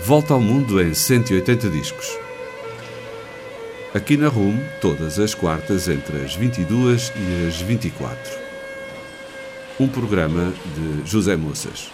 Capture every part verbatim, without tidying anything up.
Volta ao Mundo em cento e oitenta discos. Aqui na R U M, todas as quartas entre as vinte e duas e as vinte e quatro. Um programa de José Moças.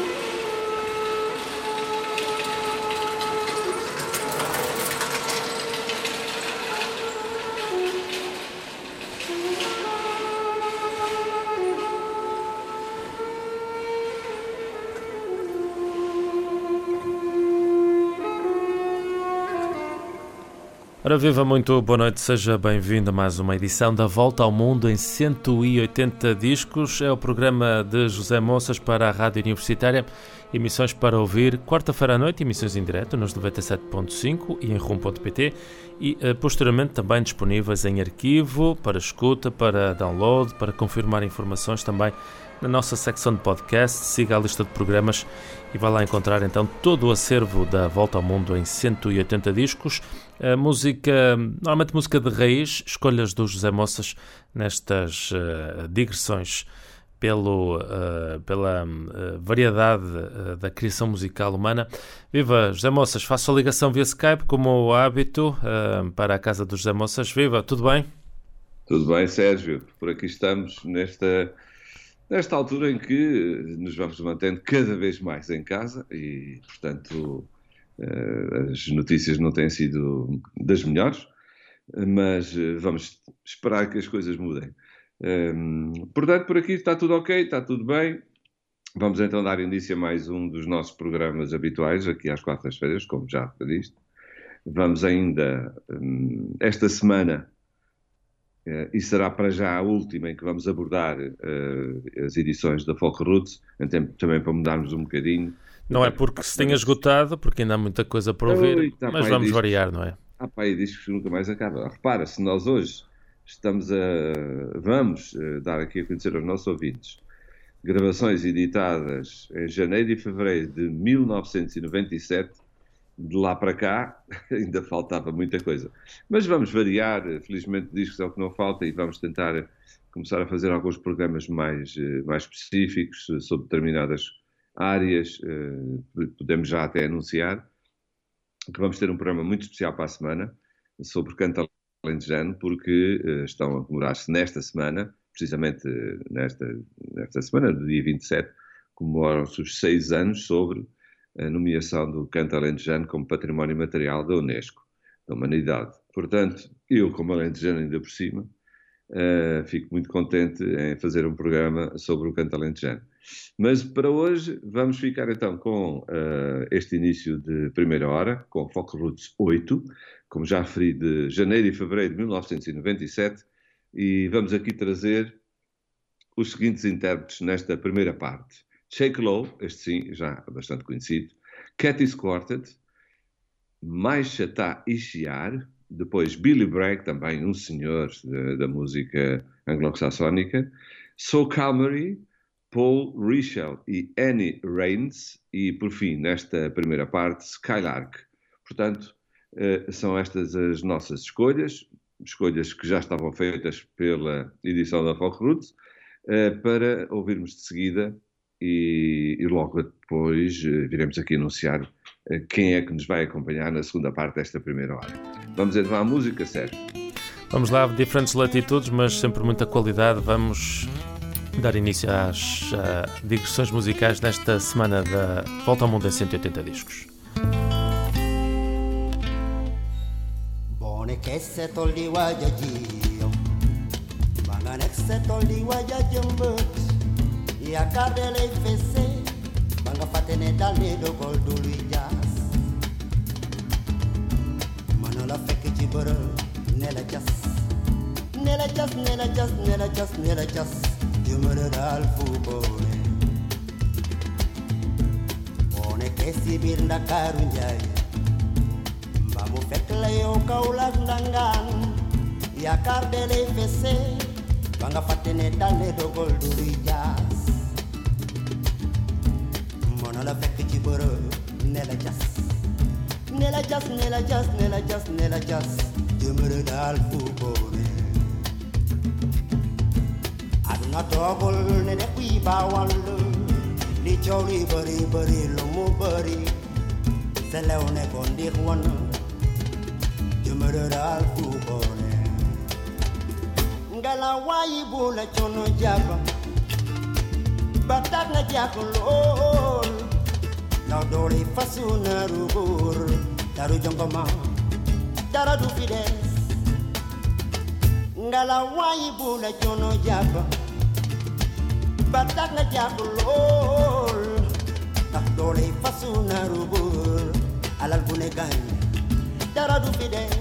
Ora viva, muito boa noite, seja bem-vindo a mais uma edição da Volta ao Mundo em cento e oitenta discos. É o programa de José Moças para a Rádio Universitária, emissões para ouvir quarta-feira à noite, emissões em direto nos noventa e sete ponto cinco e em rum ponto pt e posteriormente também disponíveis em arquivo, para escuta, para download, para confirmar informações também na nossa secção de podcast. Siga a lista de programas e vai lá encontrar então todo o acervo da Volta ao Mundo em cento e oitenta discos. A música, normalmente música de raiz, escolhas do José Moças nestas uh, digressões pelo, uh, pela uh, variedade uh, da criação musical humana. Viva, José Moças, faço a ligação via Skype, como o hábito, uh, para a casa do José Moças. Viva, tudo bem? Tudo bem, Sérgio. Por aqui estamos nesta... Nesta altura em que nos vamos mantendo cada vez mais em casa e, portanto, as notícias não têm sido das melhores, mas vamos esperar que as coisas mudem. Portanto, por aqui está tudo ok, está tudo bem. Vamos então dar início a mais um dos nossos programas habituais, aqui às quartas-feiras, como já disse. Vamos ainda, esta semana, Uh, e será para já a última em que vamos abordar uh, as edições da Folk Roots, em tempo também para mudarmos um bocadinho. Não é porque se tenha esgotado, porque ainda há muita coisa para ouvir, Oi, tá, mas vamos discos, variar, não é? Há pá, e discos que nunca mais acaba. Repara, se nós hoje estamos a... vamos uh, dar aqui a conhecer aos nossos ouvintes gravações editadas em janeiro e fevereiro de mil novecentos e noventa e sete, de lá para cá ainda faltava muita coisa. Mas vamos variar, felizmente discos é o que não falta, e vamos tentar começar a fazer alguns programas mais, mais específicos sobre determinadas áreas. Podemos já até anunciar que vamos ter um programa muito especial para a semana sobre canto alentejano, porque estão a comemorar-se nesta semana, precisamente nesta, nesta semana, do dia vinte e sete, comemoram-se os seis anos sobre a nomeação do canto alentejano como Património Imaterial da Unesco, da Humanidade. Portanto, eu, como alentejano ainda por cima, uh, fico muito contente em fazer um programa sobre o canto alentejano. Mas para hoje vamos ficar então com uh, este início de primeira hora, com Folk Roots oito, como já referi, de janeiro e fevereiro de mil novecentos e noventa e sete, e vamos aqui trazer os seguintes intérpretes nesta primeira parte. Shake Low, este sim, já bastante conhecido, Cathy's Quartet, Maishata Ishiar, depois Billy Bragg, também um senhor de, da música anglo-saxónica, So Calmary, Paul Richel e Annie Raines, e por fim, nesta primeira parte, Skylark. Portanto, são estas as nossas escolhas, escolhas que já estavam feitas pela edição da Folk Roots, para ouvirmos de seguida. E, e logo depois uh, viremos aqui anunciar uh, quem é que nos vai acompanhar na segunda parte desta primeira hora. Vamos então à música, Sérgio? Vamos lá, diferentes latitudes, mas sempre muita qualidade. Vamos dar início às uh, digressões musicais nesta semana da Volta ao Mundo em cento e oitenta discos. E a cadela e fece, banga fatene dali do gol do Luias. Manola feke chiboro, nela jas, nela jas, nela jas, nela jas, nela jas, jumere dal fubone. One que si birna karunjai, bamu fekle yo kaulas dangan. E a cadela e fece, banga fatene dali do gol do Luias. Nella fecca ci boro, nella jas, nella jas, nella jas, nella jas, nella jas, jumere dal fubone. Aduna togol ne de qui ba wallu, li chori bari bari lo mu bari, Seleone con di Juana Jumurura al fugone Ngala wayi bula chono jaba Batak na jakulol Now dori fasuna rubur Daru jongoma Dara du fides Ngala wayi bula chono jaba Batak na jakulol Now dori fasuna rubur Alal bunegan Dara du fides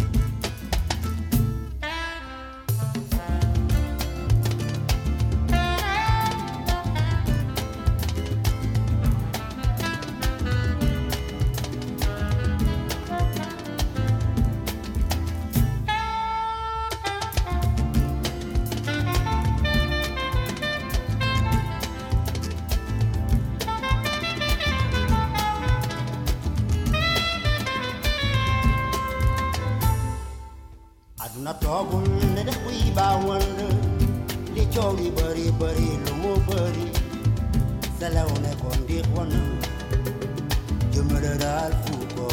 Na togul ne de wi ba won li choli bari bari lu mo bari sala one kon di won jumara dal fu ko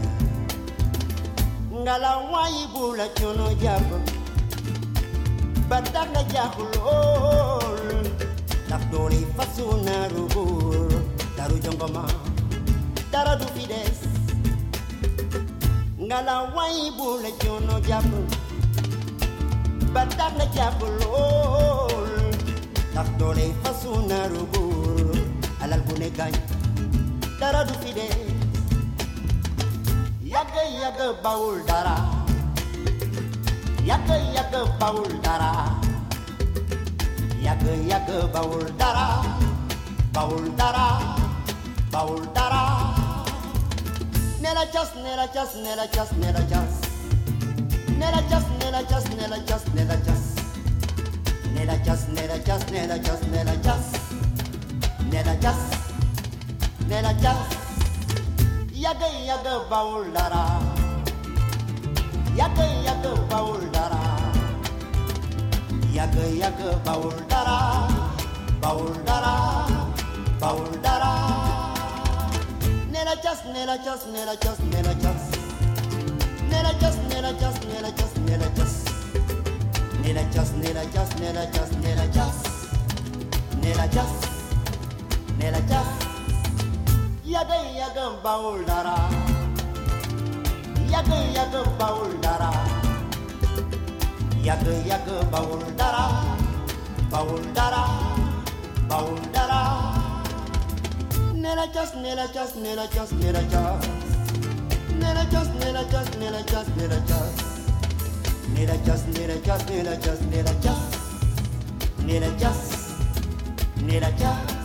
ngala wayi bula chono jab batak na jakulol nak doli fasuna rubur daru jongoma dara du fides ngala wayi bula chono jab Batak na jakulol Tak dole fasuna rubur Alal bunegan Dara du fide Yaga yaga baul dara Yaga yaga baul dara Yaga yaga baul dara Baul dara Baul dara Nela chas nela chas nela chas nela chas Nela just, nela just, nela just, nela just Nela just, nela just, nela just, nela just Nela just, nela just Yaga yaga baul dara Yaga yaga baul dara Yaga yaga baul dara Baul dara Baul dara Nela just, nela just, nela just, nela just Nela just, nela just, nela just, nela just Nela just, nela just, nela just, nela just Nela just, nela just Yaga yaga baul dara Yaga yaga baul dara Yaga yaga baul dara Baul dara Baul dara Nela just, nela just, nela just, nela just Nela just, nela just, nela just, nela just Nela just, nela just, nela just, nela just Nela just, nela just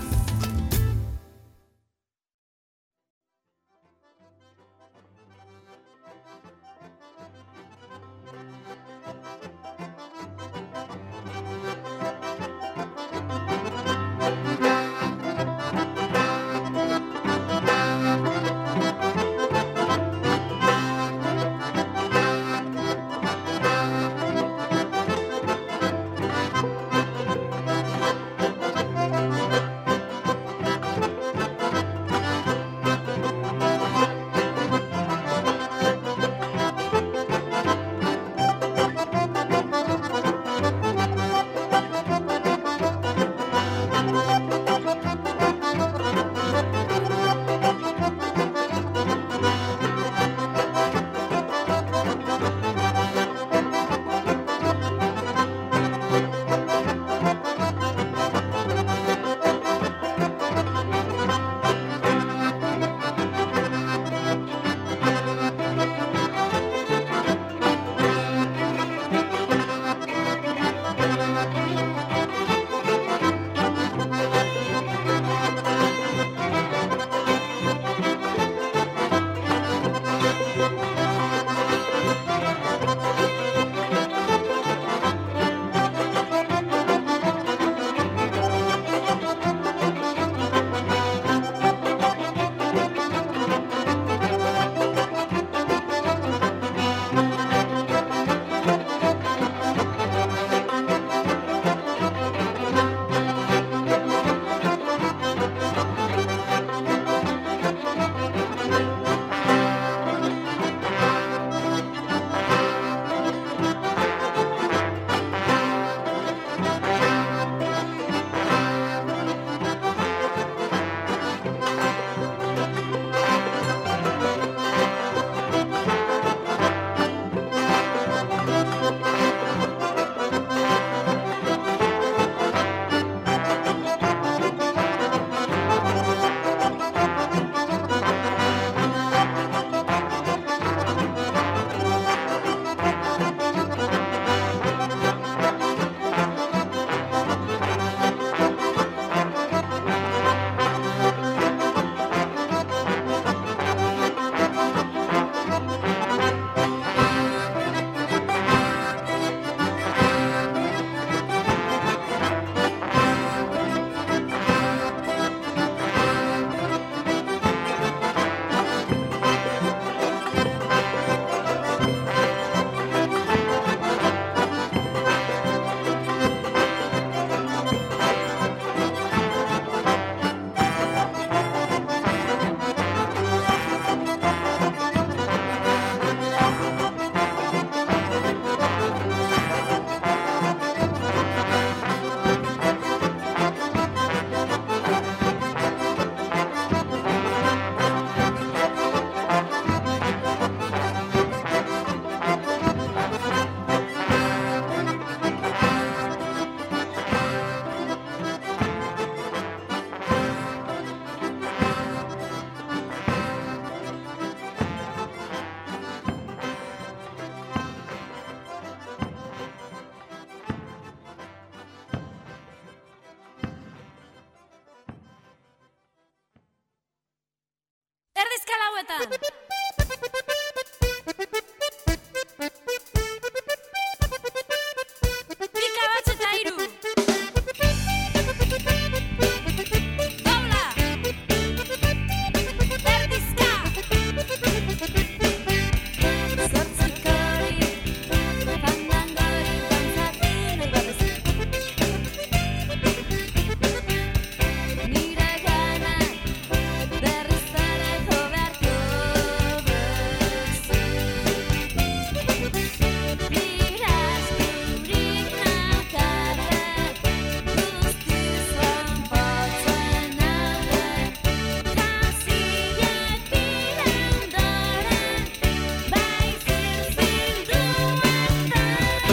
Erdizka lauetan! Pika bat eta hiru! Dobla! Erdizka! Zortzikori, fandangori, dantzatu nahi baduzu. Nire gana, berriz ere jo beharko duzu. Nire askurik naukate, guztiz lanpotzen alde. Jauziak dira ondoren, bai zilzildu arte.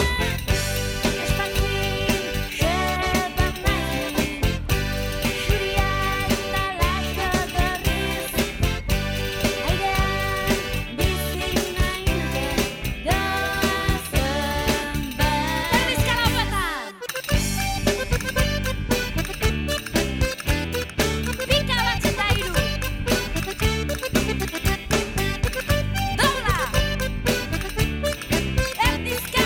Espazin jebat naiz, xuria eta laxo gorriz. Airean bizi nahi nuke goazen bat. Erdizka lauetan! Pika bat eta hiru! Dobla! Erdizka!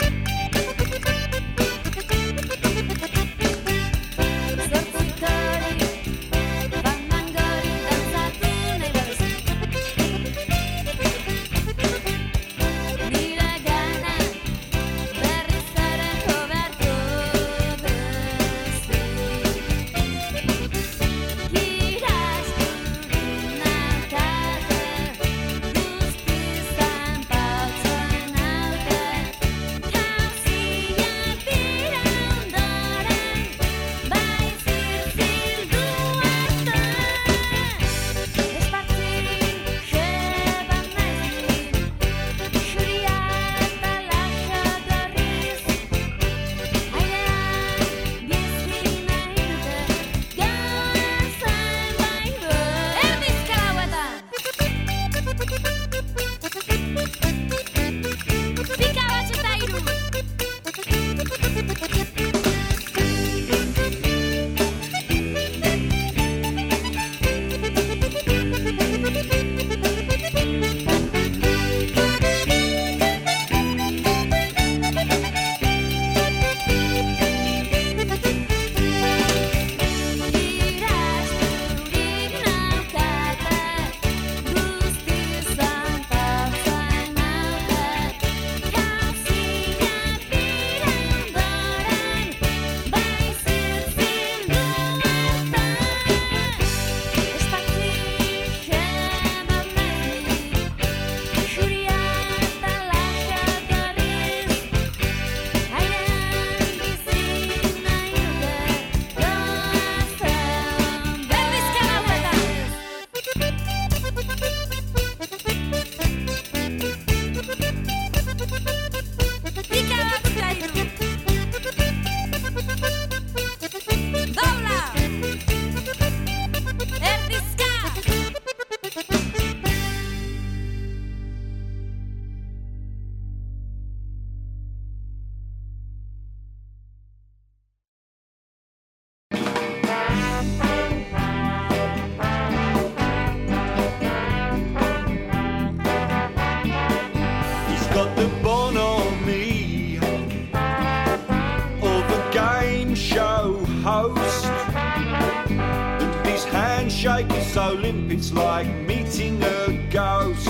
Zortzikori, fandangori, dantzatu nahi baduzu. Nire gana, berriz ere jo beharko duzu. Gira askurik naukate, guztiz lanpotzen alde. Jauziak dira ondoren, bai zilzildu arte. Espazin jebat naiz, xuria eta laxo gorriz. Airean bizi nahi nuke goazen baino. Erdizka lauetan! Pika bat eta hiru! Gira askurik naukate, guztiz lanpotzen alde. Jauziak dira ondoren, bai zilzildu arte. Espazin jebat naiz, xuria eta laxo gorriz. Airean bizi nahi nuke goazen bat. Erdizka lauetan! Pika bat eta hiru! Dobla! Erdizka! He's got the bonhomie of a game show host, and his handshake is so limp it's like meeting a ghost.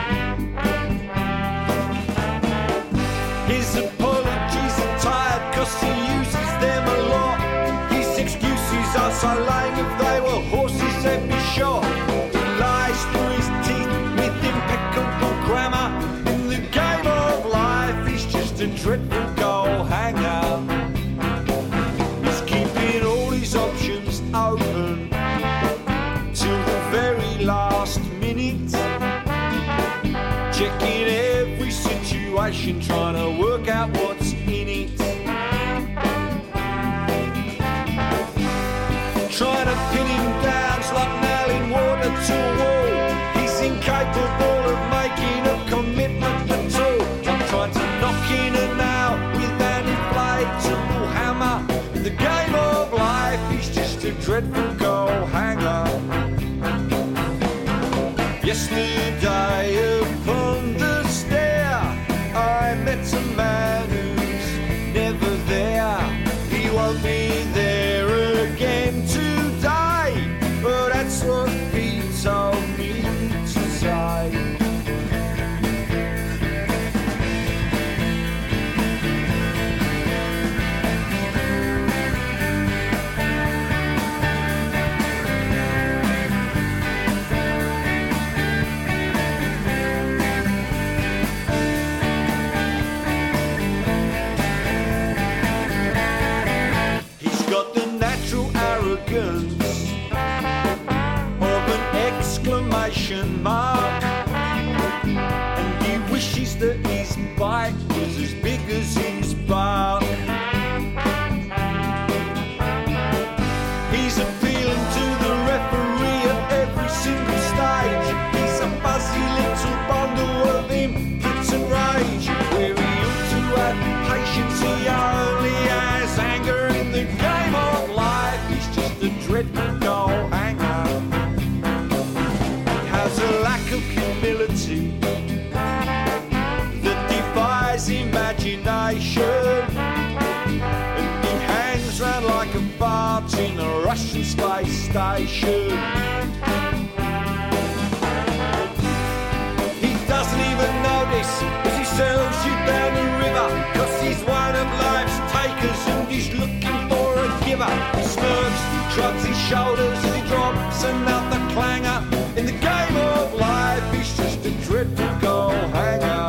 His apologies are tired 'cause he uses them a lot. His excuses are so lame, if they were horses they'd be shot. He lies through his teeth with impeccable grammar. In the game of life he's just a dreadful goal hanger. He's keeping all his options open till the very last minute, checking every situation, trying to work out what's in it. Trying to pin him down, it's like nailing water to a wall. He's incapable of making a commitment at all. I'm trying to knock in a nail with an inflatable hammer. The game of life is just a dreadful goal hanger. I'll be there again today. Well, that's what he told me to say. Of an exclamation mark, and he wishes that his bite was as big as his bark. He's appealing to the referee at every single stage. He's a fuzzy little bundle of impotent rage. Where he ought to have patience, he only has anger. In the game of life, he's just a dreadful goal hanger. He has a lack of humility that defies imagination, and he hangs round like a fart in a Russian space station. He doesn't even notice as he sails you down the river, 'cause he's one of life's takers and he's looking for a giver. He smirks, shrugs his shoulders as he drops another clanger. In the game of life, he's just a dreadful goal hanger.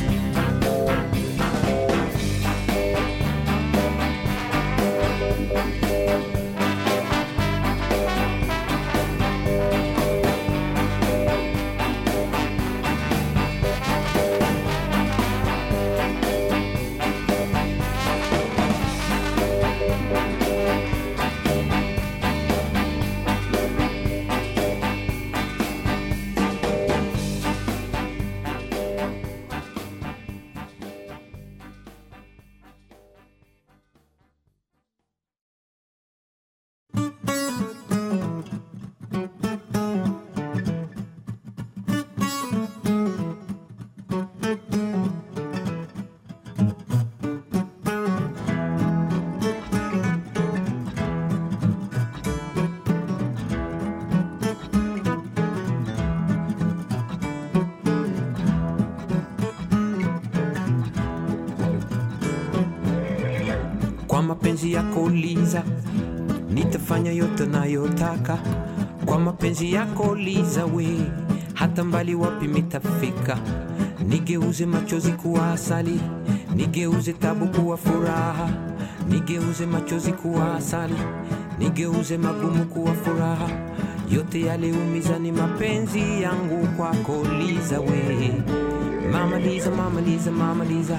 mapenzi yako Liza, nitafanya yote nayotaka. Kwa mapenzi yako Liza we, hata mbali wapi mitafika. Nigeuze machozi kuwa asali, nigeuze tabu kuwa furaha. Nigeuze machozi kuwa asali, nigeuze magumu kuwa furaha. Yote yale umiza ni mapenzi yangu kwako Liza we. Mama Liza, Mama Liza, Mama Liza.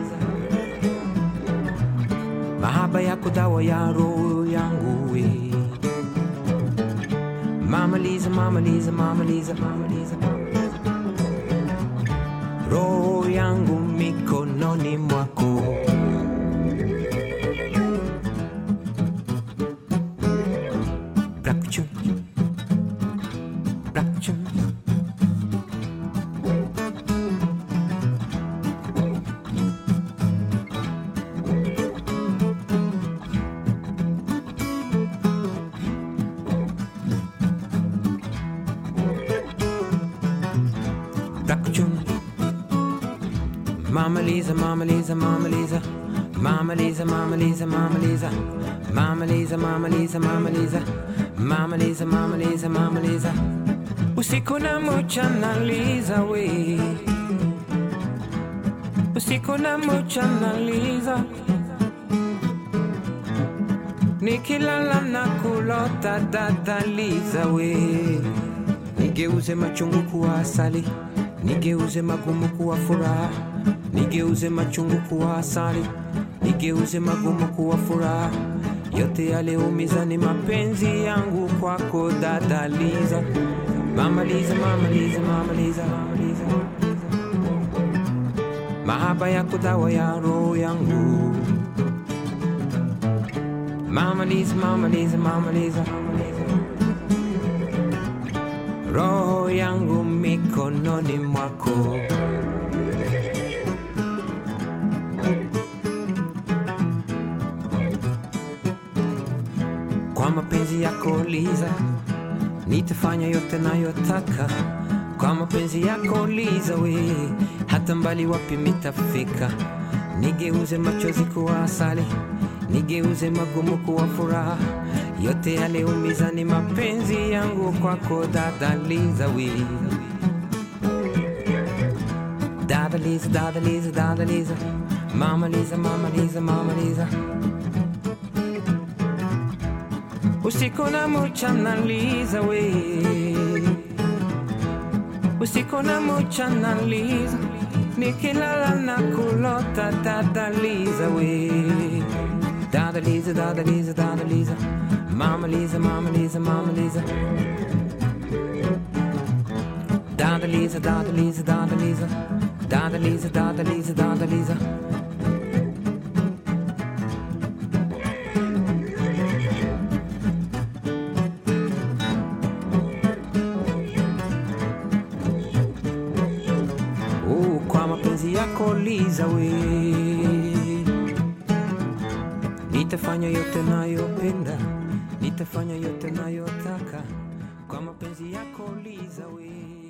Mahaba yako dawa ya roho yangu we. Mama Liza, Mama Liza, Mama Liza, Mama Liza. Roho yangu mikononi mwako. Brakuchu, brakuchu. Mama Liza, Mama Liza, Mama Liza. Mama Liza, Mama Liza, Mama Liza. Mama Liza, Mama Liza, Mama Liza. Mama Liza, Mama Liza, Mama Liza. Usiku na mchana Liza we. Usiku na mchana Liza. Nikilala na kulota dada Liza we. Nigeuze machungu kuwa asali, nigeuze magumu kuwa furaha. Nigeuze machungu kuwa asali, nigeuze magumu kuwa furaha. Yote yale umiza ni mapenzi yangu kwako dada Liza. Mama Liza, Mama Liza, Mama Liza, Mama Liza. Mahaba yako dawa ya roho yangu. Mama Liza, Mama Liza, Mama Liza, Mama Liza. Roho yangu mikononi mwako. kwa mapenzi yako Liza, nitafanya yote nayotaka kwa mapenzi yako Liza we, hata mbali wapi mitafika. Nigeuze machozi kuwa asali, nigeuze magumu kuwa furaha, yote yale umiza ni mapenzi yangu kwako dada Liza we. Dada Liza, dada Liza, dada Liza, Mama Liza, Mama Liza, Mama Liza. Usiku na mchana Liza we, usiku na mchana Liza, nikilala na kulota dada Liza we. Dada Liza, dada Liza, dada Liza, Mama Liza, Mama Liza, Mama Liza. Dada Liza, dada Liza, dada Liza, dada Liza, dada Liza, dada Liza. Oh, kwa mapenzi yako Liza we, nitafanya yote nayopenda, nitafanya yote nayotaka kwa mapenzi yako Liza we.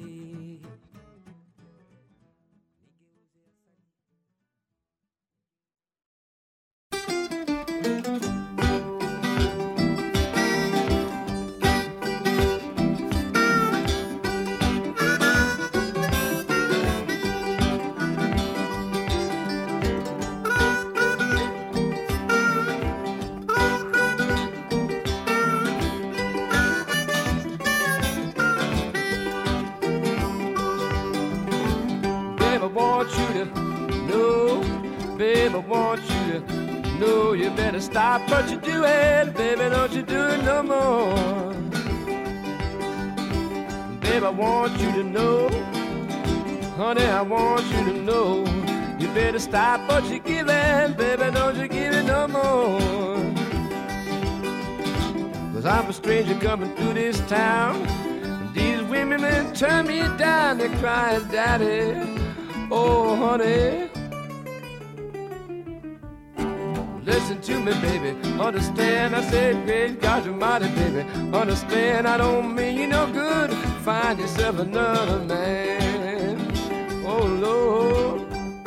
Stop what you're doing, baby, don't you do it no more. Baby, I want you to know, honey, I want you to know, you better stop what you're giving, baby, don't you give it no more. Cause I'm a stranger coming through this town, these women men turn me down, they're crying, daddy, oh honey. Listen to me, baby, understand, I said, great God almighty, baby, understand, I don't mean you no good, find yourself another man, oh Lord.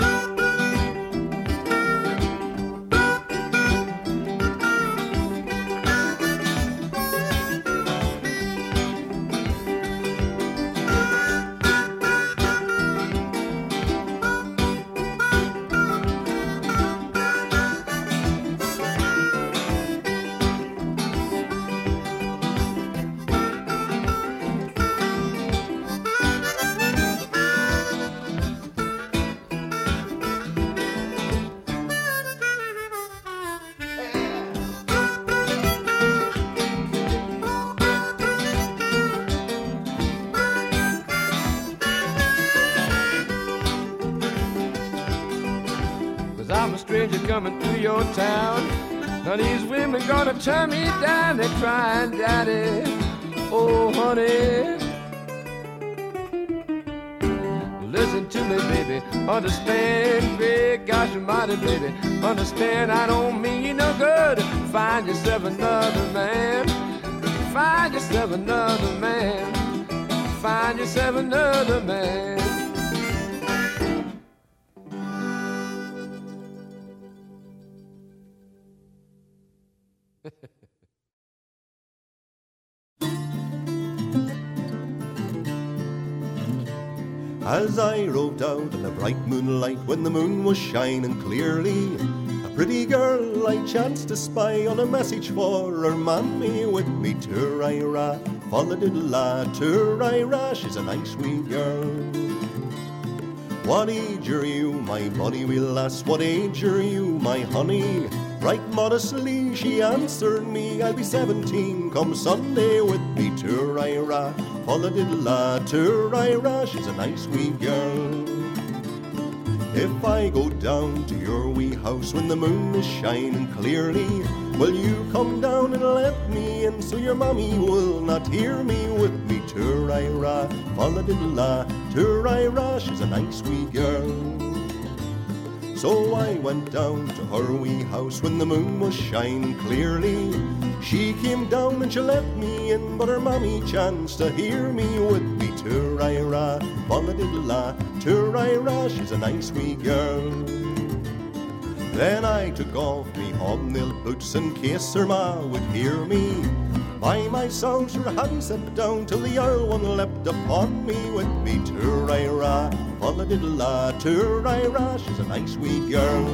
Coming through your town, now these women gonna turn me down, they're crying, daddy, oh honey. Listen to me, baby, understand, big gosh almighty, baby, understand, I don't mean you no good, find yourself another man, find yourself another man, find yourself another man. As I rode out in the bright moonlight when the moon was shining clearly, a pretty girl I chanced to spy on a message for her mammy with me. Tur-I-ra, fa-la-diddle-la, tur-I-ra, she's a nice wee girl. What age are you, my bonny wee lass? What age are you, my honey? Right modestly she answered me, I'll be seventeen come Sunday with me. Tur-I-ra, fa-la-diddle-la, tur-I-ra, she's a nice wee girl. If I go down to your wee house when the moon is shining clearly, will you come down and let me in so your mommy will not hear me with me? Tur-I-ra, fa-la-diddle-la, tur-I-ra, she's a nice wee girl. So I went down to her wee house when the moon was shining clearly. She came down and she let me in, but her mammy chanced to hear me with me tur-i-ra, volla-diddle-la, tur-i-ra, she's a nice wee girl. Then I took off me hobnailed boots in case her ma would hear me. By myself her hand sat down till the Earl one leapt upon me with me tur-i-ra, volla-diddle-la, tur-i-ra, she's a nice wee girl.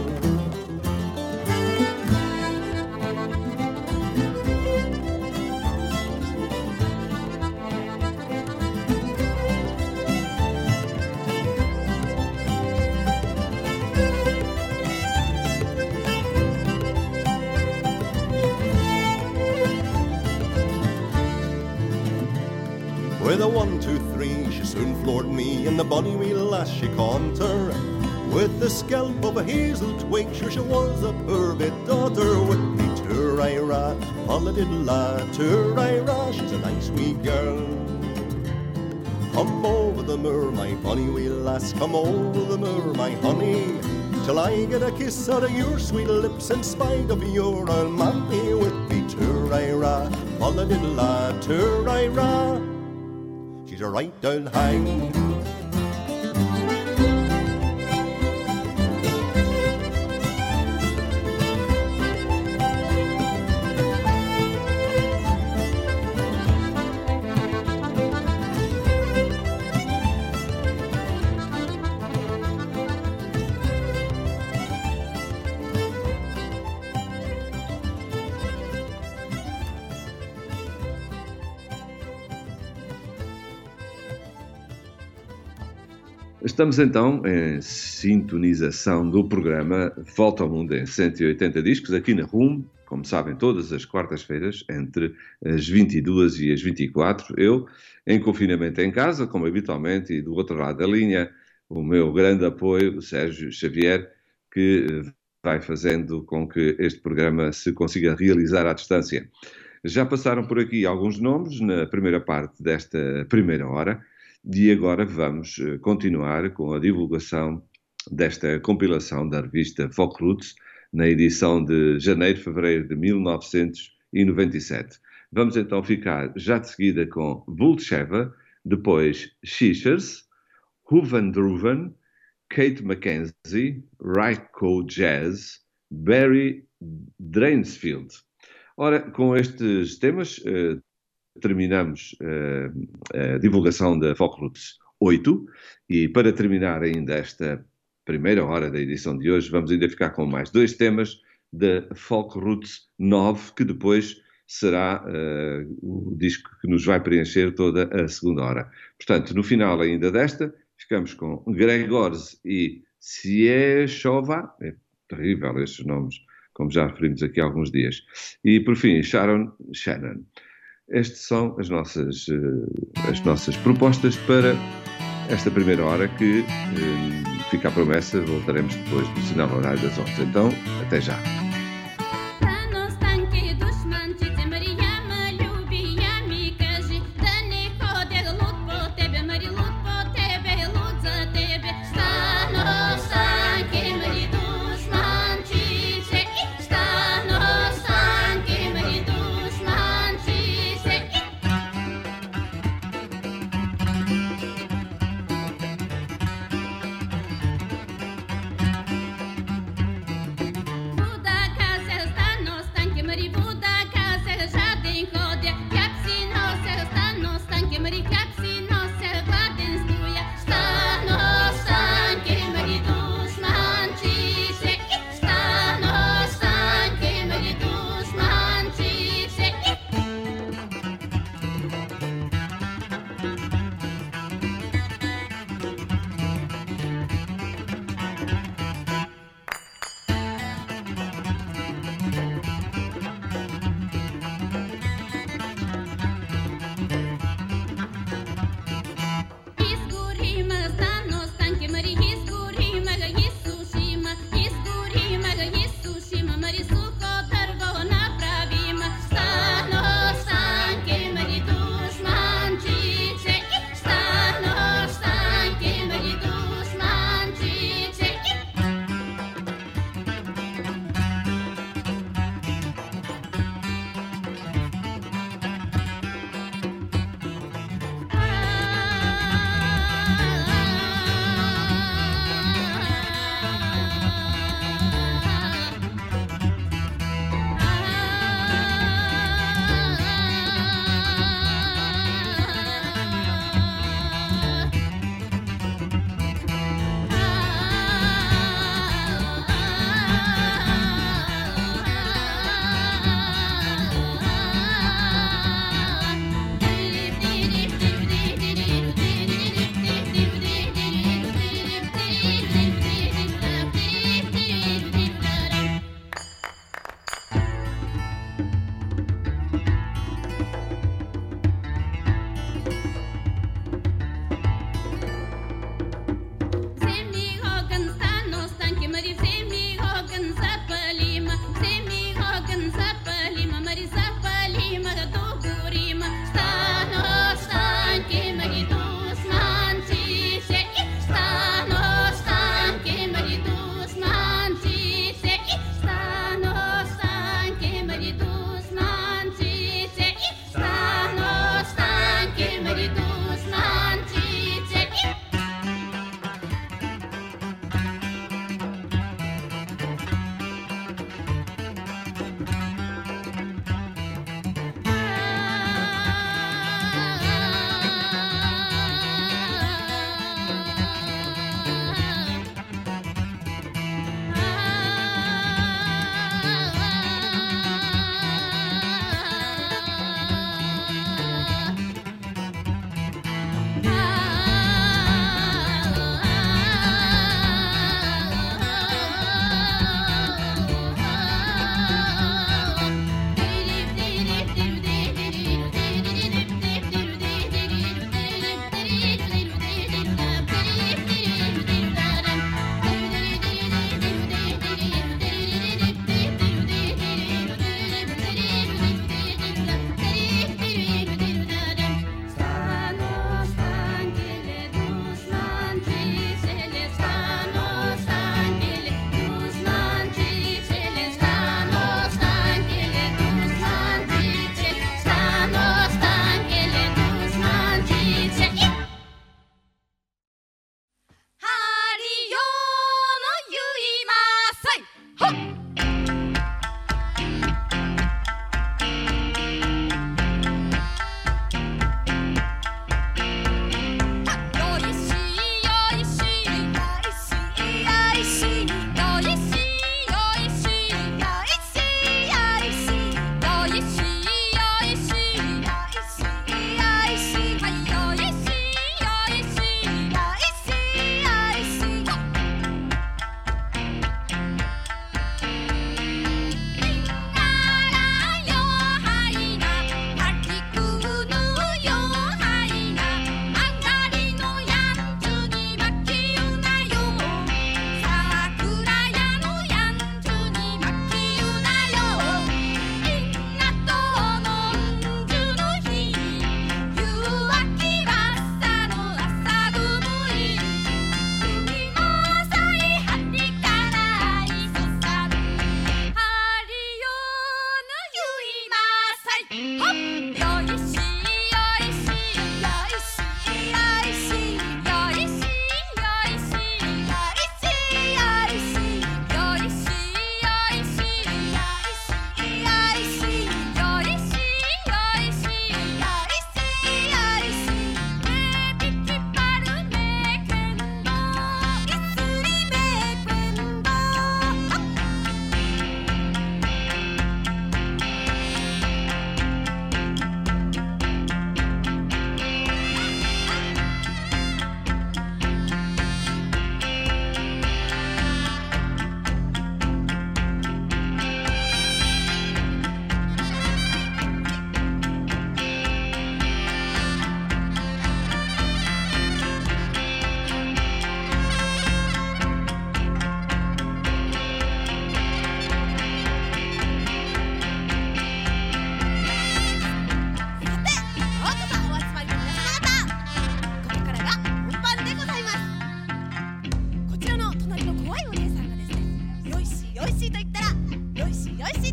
With a one, two, three, she soon floored me, and the bonny wee lass she conned her. With the scalp of a hazel twig, sure she was a poor bit daughter. With me tur-i-ra, volla-diddle-la, tur-i-ra, she's a nice wee girl. Come over the moor, my bonny wee lass, come over the moor, my honey, till I get a kiss out of your sweet lips in spite of your old mammy. With me tur-i-ra, volla-diddle-la, tur-i-ra, she's a right old hang. Estamos então em sintonização do programa Volta ao Mundo em cento e oitenta discos, aqui na R U M, como sabem, todas as quartas-feiras, entre as vinte e duas e as vinte e quatro. Eu, em confinamento em casa, como habitualmente, e do outro lado da linha, o meu grande apoio, o Sérgio Xavier, que vai fazendo com que este programa se consiga realizar à distância. Já passaram por aqui alguns nomes na primeira parte desta primeira hora, e agora vamos continuar com a divulgação desta compilação da revista Folk Roots, na edição de janeiro-fevereiro de mil novecentos e noventa e sete. Vamos então ficar já de seguida com Vulcheva, depois Shishers, Huvandruven, Kate Mackenzie, Ryco Jazz, Barry Drainsfield. Ora, com estes temas eh, terminamos uh, a divulgação da Folk Roots oito, e para terminar ainda esta primeira hora da edição de hoje, vamos ainda ficar com mais dois temas da Folk Roots nove, que depois será uh, o disco que nos vai preencher toda a segunda hora. Portanto, no final ainda desta, ficamos com Gregors e Siechova, é terrível estes nomes, como já referimos aqui há alguns dias, e por fim Sharon Shannon. Estas são as nossas, as nossas propostas para esta primeira hora, que eh, fica a promessa, voltaremos depois do sinal horário das onze. Então, até já. Buddha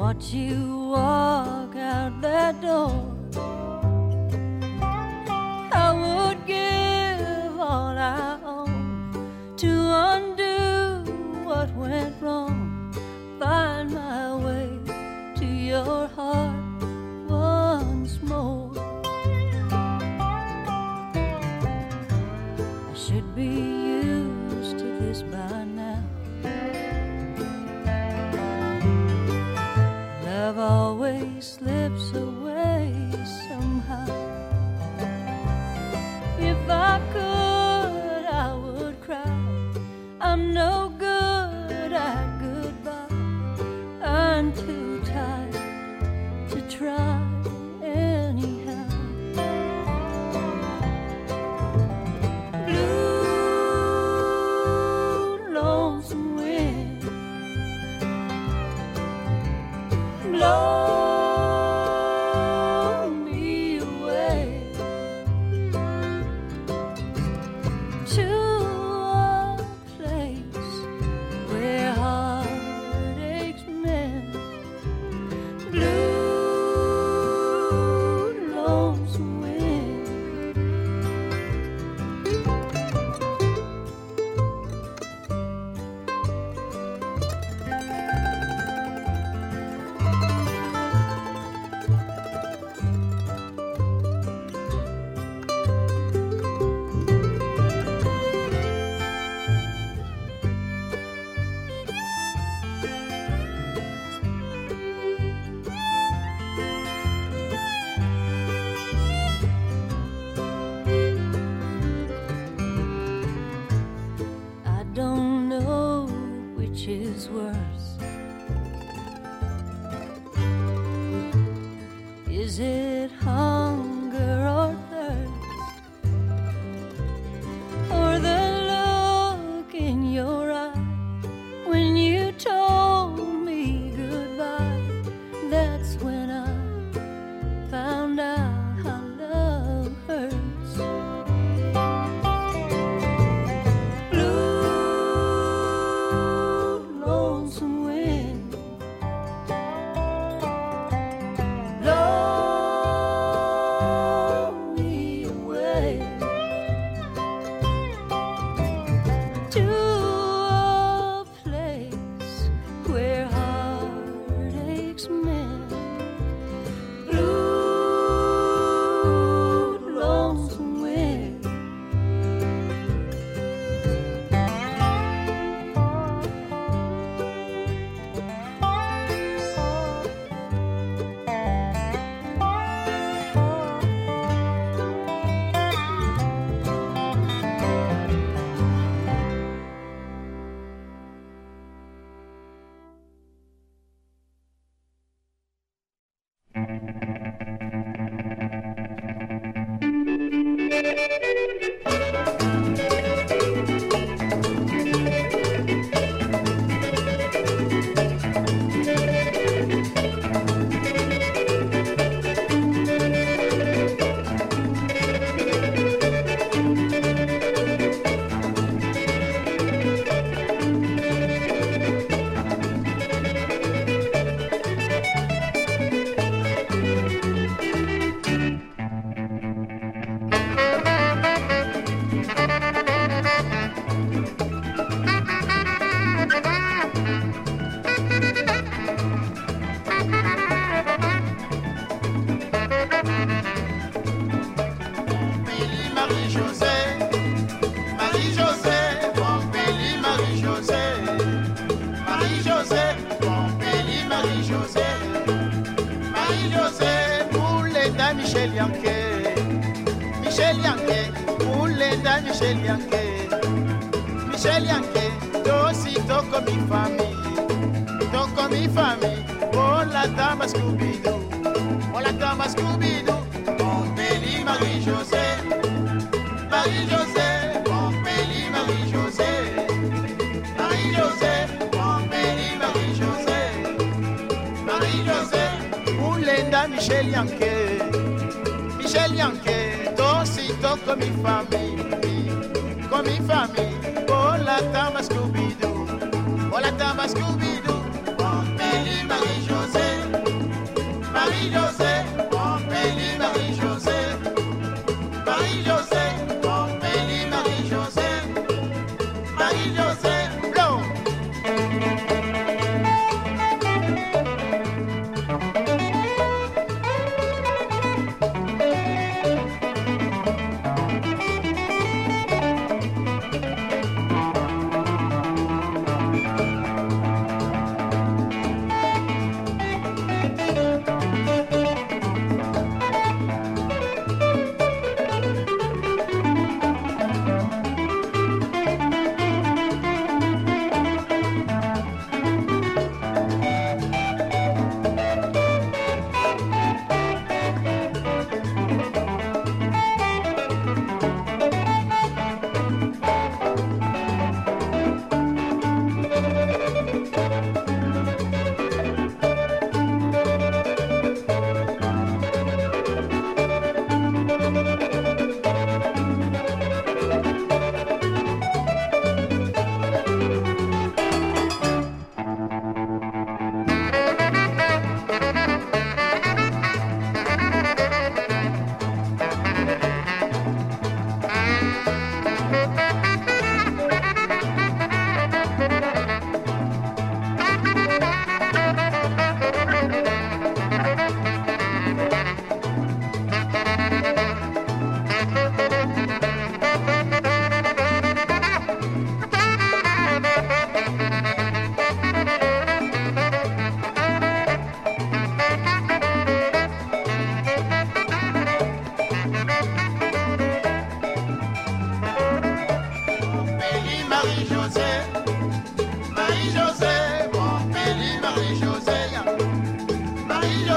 watch you walk out that door. I would give all I own to undo what went wrong, find my way to your heart once more. I should be used to this by now. Love always slips away somehow. If I could, I would cry. I'm no good at goodbye. I'm too tired to try anyhow. Blue, lonesome wind, blow me away to a place where heartaches mend. Blue, lonesome wind. I don't know which is worse. Is it hunger or thirst, or the look in your eye when you told me goodbye? That's when I found out how love hurts. Blue, lonesome wind, blow me away to a place where heartaches mend. Blue, lonesome wind. Marie-José, Marie-José, Pompéli, Marie-José, Marie-José, Pompéli, Marie-José, Marie-José, Moulenda, Michel Yanké, Michel Yanké, Moulenda, Michel Yanké, Michel Yanké, Dossi, toko mi famille, toko mi famille, oh la dame Scooby-Doo, oh la dame Scooby-Doo, Pompéli, Marie-José, Marie-José, Pompéli, Marie-José, Marie-José, Pompéli, Marie-José, Marie-José, Moulenda, Michel Yanké, Michel Yanké, Dossi, toko mi famille, comme mi famille, oh la dame Scooby-Doo, oh la dame Scooby-Doo, Pompéli, Marie-José.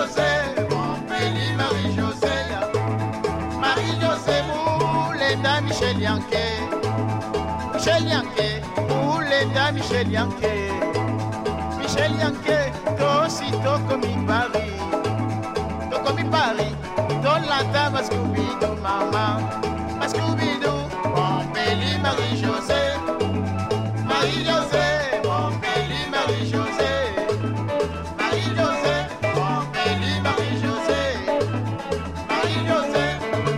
Marie-José, mon pays Marie-José, Marie-José, Moulenda Michel Yanké, Michel Yanké, Moulenda Michel Yanké, Michel Yanké, Tosi Toko mi Paris, Toko mi Paris, Tolanta Mascoubido, maman, Mascoubido, mon pays Marie-José, Marie-José, mon pays Marie-José. Marie-José, mon pays Marie-José, Marie-José.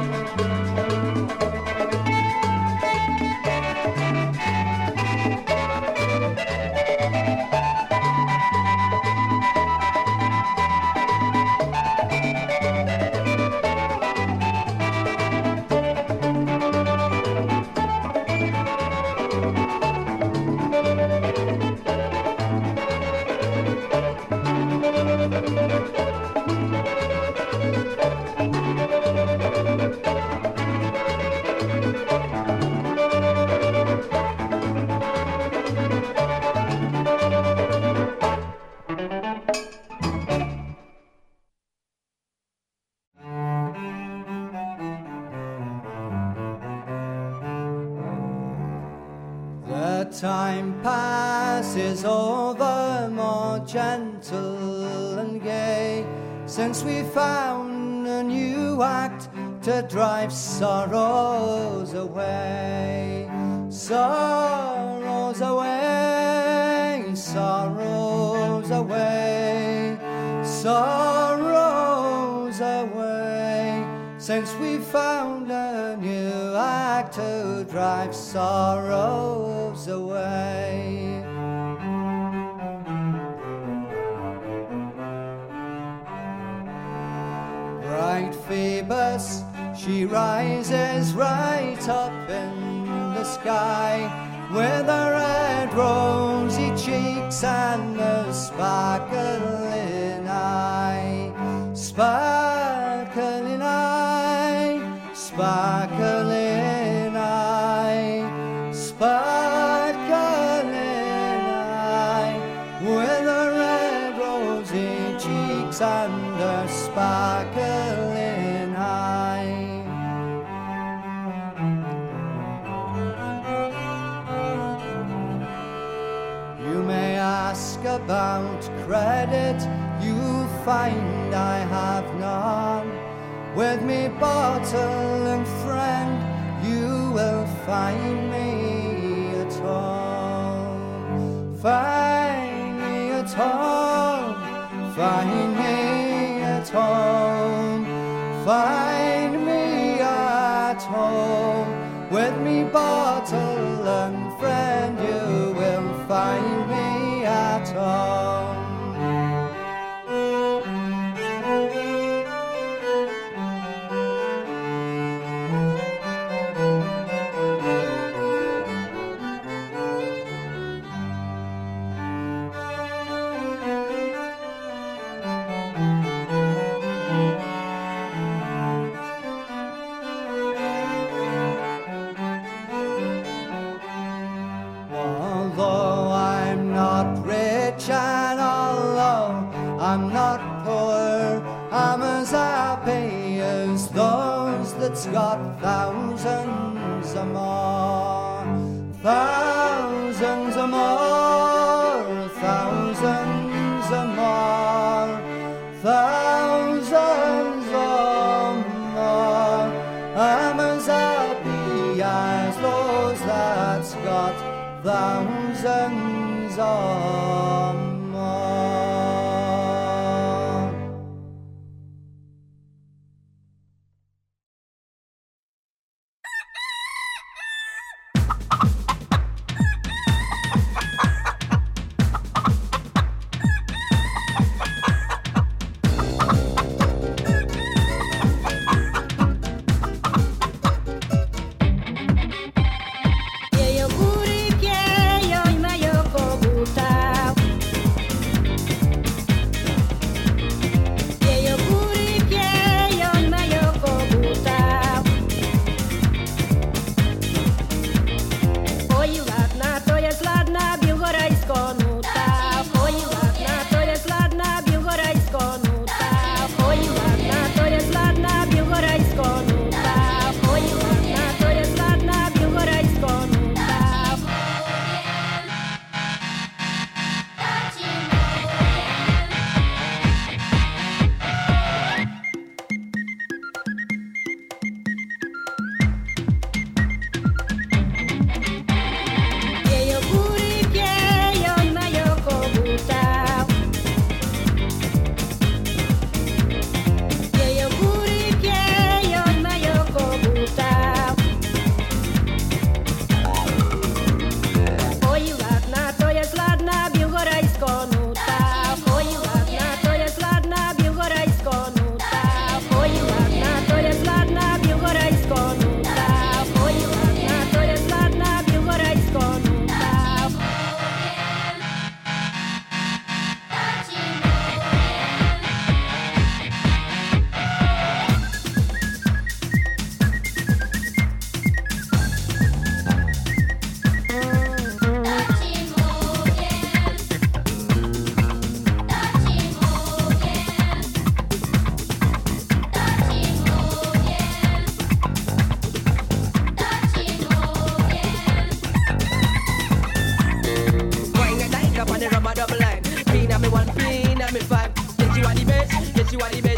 Time passes over more gentle and gay since we found a new act to drive sorrows away. Sorrows away, sorrows away, sorrows away. Since we found a new act to drive sorrows away. Bright Phoebus, she rises right up in the sky with her red rosy cheeks and a sparkling eye. Sparkling eye, sparkling eye, sparkling eye, with her red rosy cheeks and a sparkling eye. You may ask about credit, you find I have none. With me bottle and friend, you will find me at home. Find me at home, find me at home, find me at home. With me bottle and friend, you will find me at home. I'm not poor, I'm as happy as those that's got thousands or more. Thousands or more, thousands or more, thousands or more. I'm as happy as those that's got thousands or more. you are the best.